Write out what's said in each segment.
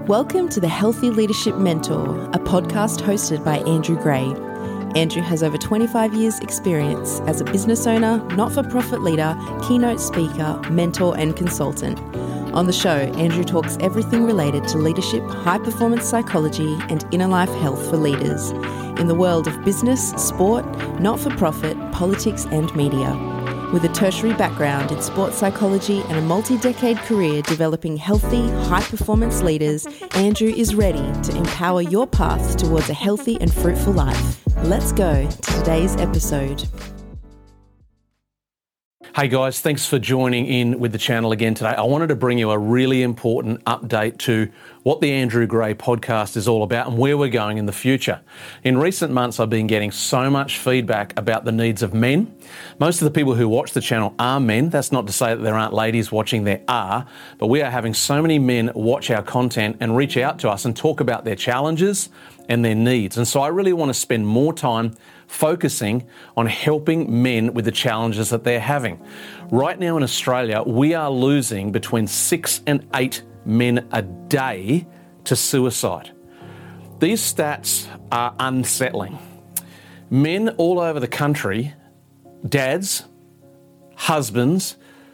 Welcome to the Healthy Leadership Mentor, a podcast hosted by Andrew Gray. Andrew has over 25 years' experience as a business owner, not-for-profit leader, keynote speaker, mentor and consultant. On the show, Andrew talks everything related to leadership, high-performance psychology and inner life health for leaders in the world of business, sport, not-for-profit, politics and media. With a tertiary background in sports psychology and a multi-decade career developing healthy, high-performance leaders, Andrew is ready to empower your path towards a healthy and fruitful life. Let's go to today's episode. Hey guys, thanks for joining in with the channel again today. I wanted to bring you a really important update to what the Andrew Gray podcast is all about and where we're going in the future. In recent months, I've been getting so much feedback about the needs of men. Most of the people who watch the channel are men. That's not to say that there aren't ladies watching, there are, but we are having so many men watch our content and reach out to us and talk about their challenges and their needs. And so I really want to spend more time focusing on helping men with the challenges that they're having. Right now in Australia, we are losing between 6 and 8 men a day to suicide. These stats are unsettling. Men all over the country, dads, husbands,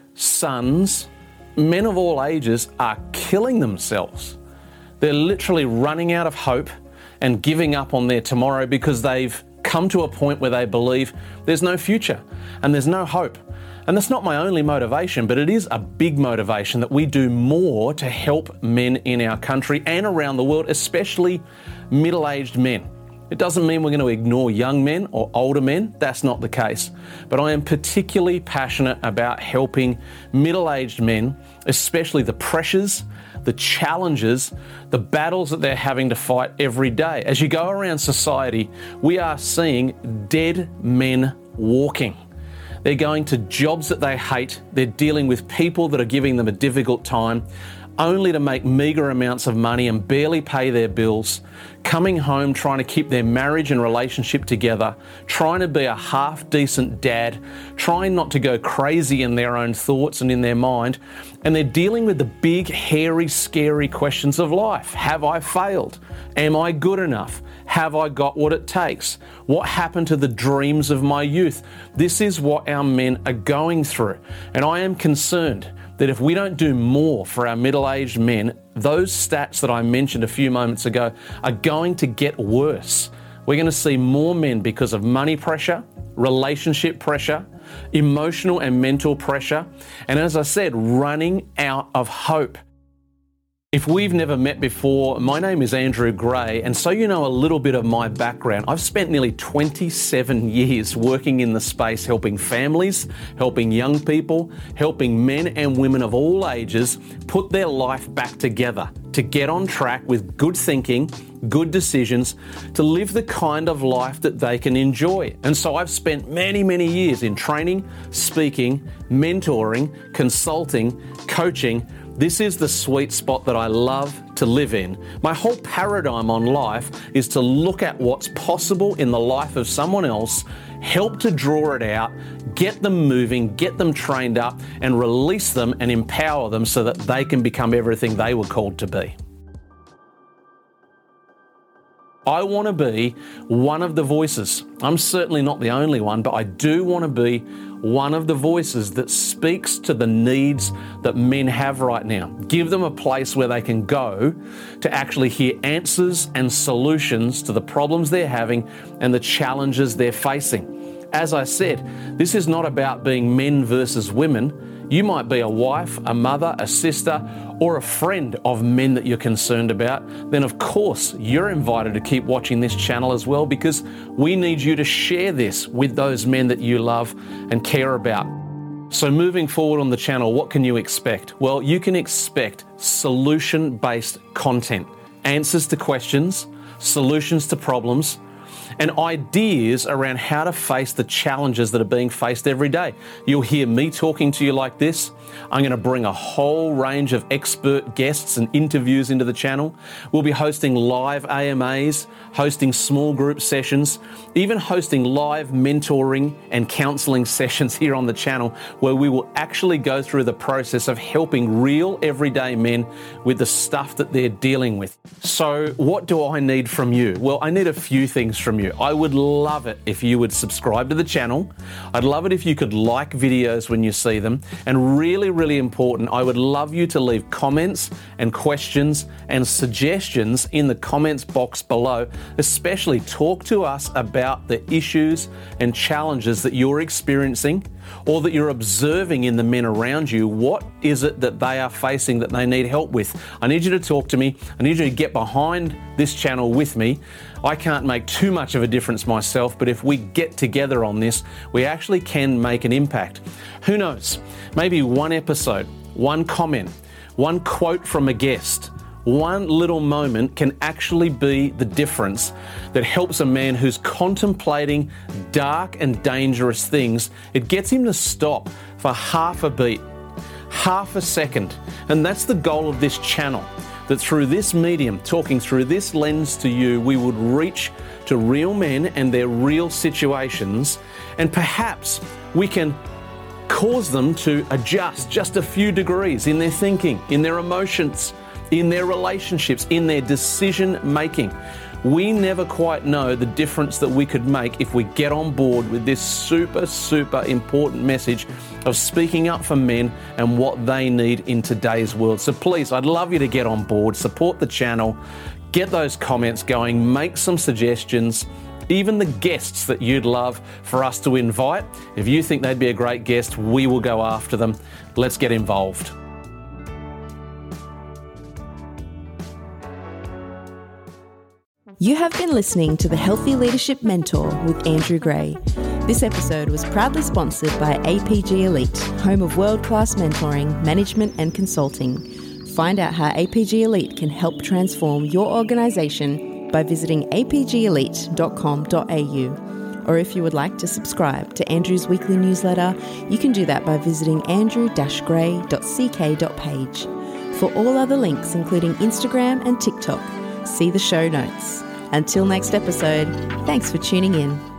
sons, men of all ages are killing themselves. They're literally running out of hope and giving up on their tomorrow because they've come to a point where they believe there's no future and there's no hope. And that's not my only motivation, but it is a big motivation that we do more to help men in our country and around the world, especially middle-aged men. It doesn't mean we're going to ignore young men or older men. That's not the case. But I am particularly passionate about helping middle-aged men, especially the pressures, the challenges, the battles that they're having to fight every day. As you go around society, we are seeing dead men walking. They're going to jobs that they hate. They're dealing with people that are giving them a difficult time, only to make meagre amounts of money and barely pay their bills, coming home trying to keep their marriage and relationship together, trying to be a half-decent dad, trying not to go crazy in their own thoughts and in their mind, and they're dealing with the big, hairy, scary questions of life. Have I failed? Am I good enough? Have I got what it takes? What happened to the dreams of my youth? This is what our men are going through, and I am concerned that if we don't do more for our middle-aged men, those stats that I mentioned a few moments ago are going to get worse. We're going to see more men because of money pressure, relationship pressure, emotional and mental pressure, and as I said, running out of hope. If we've never met before, my name is Andrew Gray, and so you know a little bit of my background. I've spent nearly 27 years working in the space, helping families, helping young people, helping men and women of all ages put their life back together, to get on track with good thinking, good decisions, to live the kind of life that they can enjoy. And so I've spent many, many years in training, speaking, mentoring, consulting, coaching. This is the sweet spot that I love to live in. My whole paradigm on life is to look at what's possible in the life of someone else, help to draw it out, get them moving, get them trained up, and release them and empower them so that they can become everything they were called to be. I want to be one of the voices. I'm certainly not the only one, but I do want to be one of the voices that speaks to the needs that men have right now. Give them a place where they can go to actually hear answers and solutions to the problems they're having and the challenges they're facing. As I said, this is not about being men versus women. You might be a wife, a mother, a sister, or a friend of men that you're concerned about. Then of course, you're invited to keep watching this channel as well, because we need you to share this with those men that you love and care about. So moving forward on the channel, what can you expect? Well, you can expect solution-based content, answers to questions, solutions to problems, and ideas around how to face the challenges that are being faced every day. You'll hear me talking to you like this. I'm going to bring a whole range of expert guests and interviews into the channel. We'll be hosting live AMAs, hosting small group sessions, even hosting live mentoring and counselling sessions here on the channel where we will actually go through the process of helping real everyday men with the stuff that they're dealing with. So what do I need from you? Well, I need a few things from you. I would love it if you would subscribe to the channel. I'd love it if you could like videos when you see them. And really, really important, I would love you to leave comments and questions and suggestions in the comments box below. Especially talk to us about the issues and challenges that you're experiencing or that you're observing in the men around you. What is it that they are facing that they need help with? I need you to talk to me. I need you to get behind this channel with me. I can't make too much of a difference myself, but if we get together on this, we actually can make an impact. Who knows? Maybe one episode, one comment, one quote from a guest, one little moment can actually be the difference that helps a man who's contemplating dark and dangerous things. It gets him to stop for half a beat, half a second. And that's the goal of this channel, that through this medium, talking through this lens to you, we would reach to real men and their real situations, and perhaps we can cause them to adjust just a few degrees in their thinking, in their emotions, in their relationships, in their decision making. We never quite know the difference that we could make if we get on board with this super, super important message of speaking up for men and what they need in today's world. So please, I'd love you to get on board, support the channel, get those comments going, make some suggestions, even the guests that you'd love for us to invite. If you think they'd be a great guest, we will go after them. Let's get involved. You have been listening to the Healthy Leadership Mentor with Andrew Gray. This episode was proudly sponsored by APG Elite, home of world-class mentoring, management and consulting. Find out how APG Elite can help transform your organisation by visiting apgelite.com.au. Or if you would like to subscribe to Andrew's weekly newsletter, you can do that by visiting andrew-gray.ck.page. For all other links, including Instagram and TikTok, see the show notes. Until next episode, thanks for tuning in.